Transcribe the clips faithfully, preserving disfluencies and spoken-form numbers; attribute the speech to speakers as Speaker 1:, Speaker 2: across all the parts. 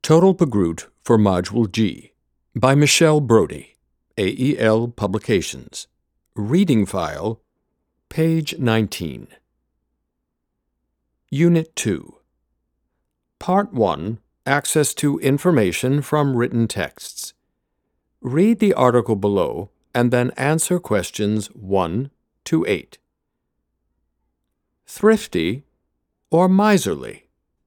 Speaker 1: Total Pagroot for Module G by Michelle Brody, A E L Publications. Reading file, page nineteen. Unit two. Part one. Access to information from written texts. Read the article below and then answer questions one to eight. Thrifty or miserly?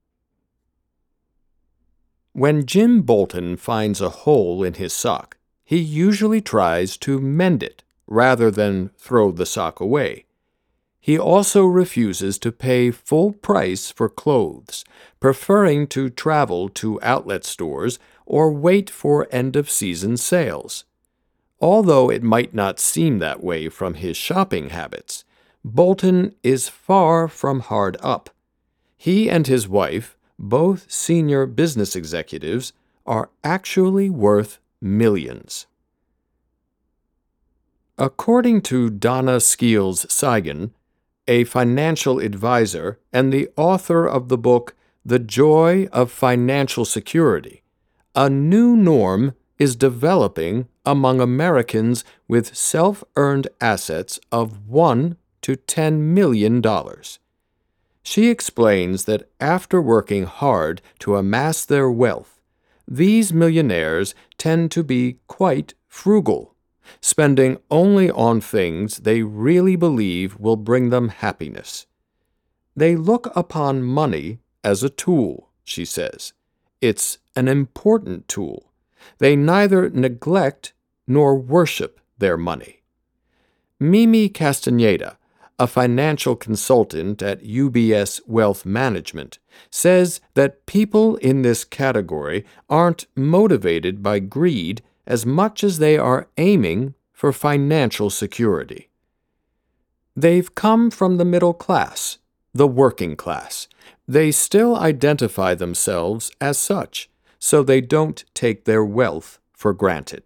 Speaker 1: When Jim Bolton finds a hole in his sock, he usually tries to mend it rather than throw the sock away. He also refuses to pay full price for clothes, preferring to travel to outlet stores or wait for end-of-season sales. Although it might not seem that way from his shopping habits, Bolton is far from hard up. He and his wife, both senior business executives, are actually worth millions. According to Donna Skeels-Seigan, a financial advisor and the author of the book The Joy of Financial Security, a new norm is developing among Americans with self-earned assets of one to ten million dollars. She explains that after working hard to amass their wealth, these millionaires tend to be quite frugal, spending only on things they really believe will bring them happiness. They look upon money as a tool, she says. It's an important tool. They neither neglect nor worship their money. Mimi Castaneda, a financial consultant at U B S Wealth Management, says that people in this category aren't motivated by greed as much as they are aiming for financial security. They've come from the middle class, the working class. They still identify themselves as such, so they don't take their wealth for granted.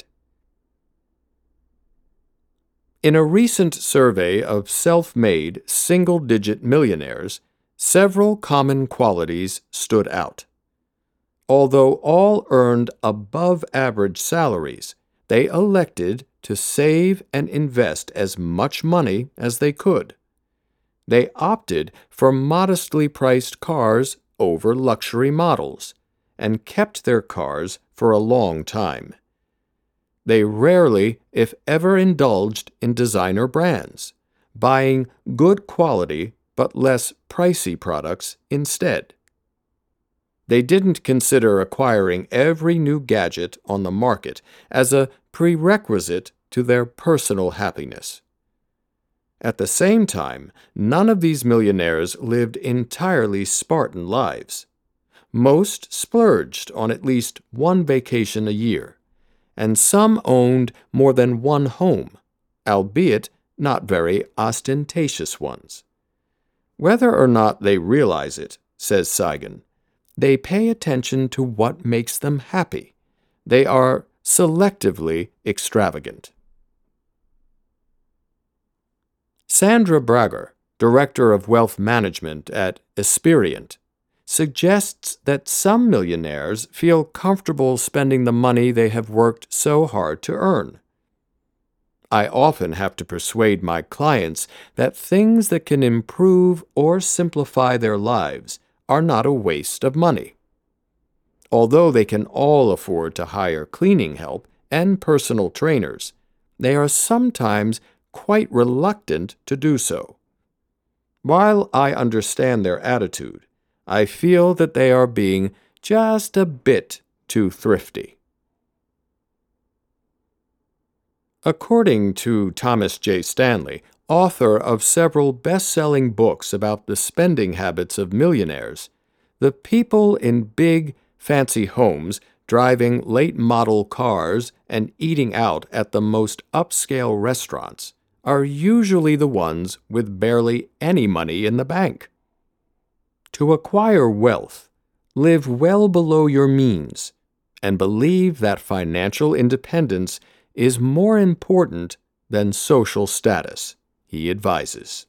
Speaker 1: In a recent survey of self-made single-digit millionaires, several common qualities stood out. Although all earned above-average salaries, they elected to save and invest as much money as they could. They opted for modestly priced cars over luxury models and kept their cars for a long time. They rarely, if ever, indulged in designer brands, buying good quality but less pricey products instead. They didn't consider acquiring every new gadget on the market as a prerequisite to their personal happiness. At the same time, none of these millionaires lived entirely Spartan lives. Most splurged on at least one vacation a year, and some owned more than one home, albeit not very ostentatious ones. Whether or not they realize it, says Seigan, they pay attention to what makes them happy. They are selectively extravagant. Sandra Brager, Director of Wealth Management at Esperient, suggests that some millionaires feel comfortable spending the money they have worked so hard to earn. I often have to persuade my clients that things that can improve or simplify their lives are not a waste of money. Although they can all afford to hire cleaning help and personal trainers, they are sometimes quite reluctant to do so. While I understand their attitude, I feel that they are being just a bit too thrifty. According to Thomas J. Stanley, author of several best-selling books about the spending habits of millionaires, the people in big, fancy homes, driving late-model cars and eating out at the most upscale restaurants, are usually the ones with barely any money in the bank. To acquire wealth, live well below your means, and believe that financial independence is more important than social status, he advises.